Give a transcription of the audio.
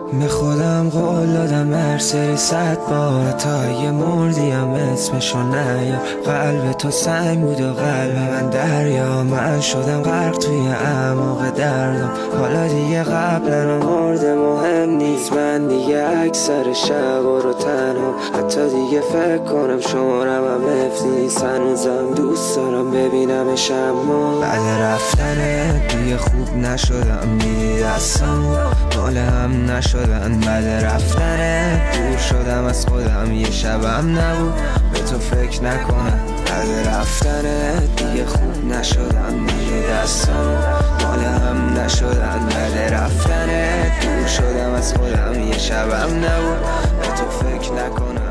به خودم قول دادم هر سری 100 بار تا یه مردیم اسمشو نیار. قلب تو سنگ بود و قلب من دریا، من شدم غرق توی اعماق دردم. حالا دیگه قبلا مرده مهم نیست، من دیگه اکثر شب رو تنها، حتی دیگه فکر کنم شمارم هم حفظ نیست. هنوزم دوست دارم ببینمش اما بعد رفتنه دیگه خوب نشدم. دیدی دستامو مال هم نشدن بعد رفتنه، دور شدم از خودم یه شبم نبود به تو فکر نکنم. بعد رفتنه دیگه خوب نشدم. دیدی دستامو مال هم نشدن بعد رفتنه، دور شدم از خودم یه شبم نبود به تو فکر نکنم.